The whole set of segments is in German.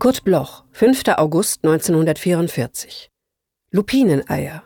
Kurt Bloch, 5. August 1944. Lupineneier.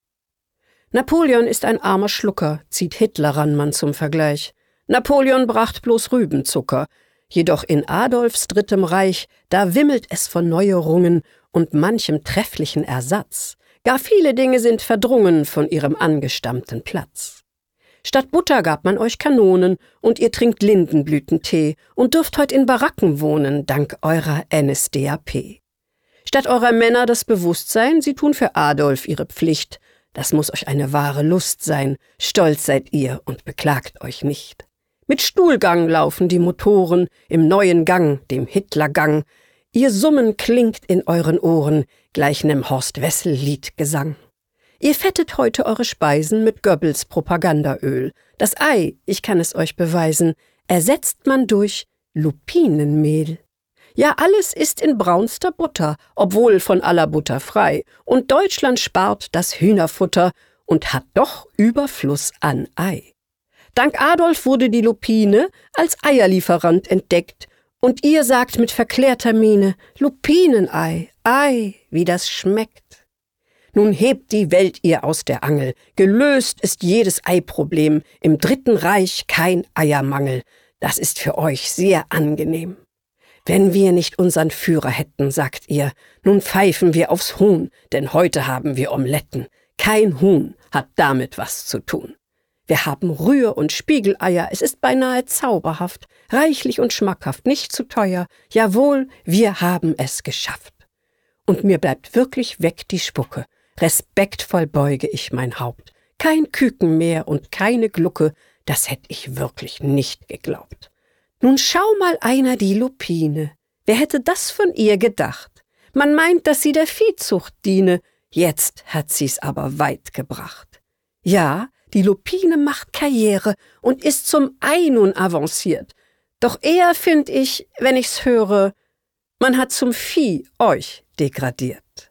Napoleon ist ein armer Schlucker, zieht Hitler ran man zum Vergleich. Napoleon bracht bloß Rübenzucker. Jedoch in Adolfs Drittem Reich, da wimmelt es von Neuerungen und manchem trefflichen Ersatz. Gar viele Dinge sind verdrungen von ihrem angestammten Platz. Statt Butter gab man euch Kanonen und ihr trinkt Lindenblütentee und dürft heut in Baracken wohnen, dank eurer NSDAP. Statt eurer Männer das Bewusstsein, sie tun für Adolf ihre Pflicht. Das muss euch eine wahre Lust sein, stolz seid ihr und beklagt euch nicht. Mit Stuhlgang laufen die Motoren im neuen Gang, dem Hitlergang. Ihr Summen klingt in euren Ohren, gleich nem Horst Wessel-Liedgesang. Ihr fettet heute eure Speisen mit Goebbels Propagandaöl. Das Ei, ich kann es euch beweisen, ersetzt man durch Lupinenmehl. Ja, alles ist in braunster Butter, obwohl von aller Butter frei. Und Deutschland spart das Hühnerfutter und hat doch Überfluss an Ei. Dank Adolf wurde die Lupine als Eierlieferant entdeckt. Und ihr sagt mit verklärter Miene, Lupinenei, Ei, wie das schmeckt. Nun hebt die Welt ihr aus der Angel, gelöst ist jedes Eiproblem, im Dritten Reich kein Eiermangel, das ist für euch sehr angenehm. Wenn wir nicht unseren Führer hätten, sagt ihr, nun pfeifen wir aufs Huhn, denn heute haben wir Omeletten. Kein Huhn hat damit was zu tun. Wir haben Rühr- und Spiegeleier, es ist beinahe zauberhaft, reichlich und schmackhaft, nicht zu teuer, jawohl, wir haben es geschafft. Und mir bleibt wirklich weg die Spucke, respektvoll beuge ich mein Haupt. Kein Küken mehr und keine Glucke, das hätt ich wirklich nicht geglaubt. Nun schau mal einer die Lupine, wer hätte das von ihr gedacht? Man meint, dass sie der Viehzucht diene, jetzt hat sie's aber weit gebracht. Ja, die Lupine macht Karriere und ist zum Ei nun avanciert. Doch eher find ich, wenn ich's höre, man hat zum Vieh euch degradiert.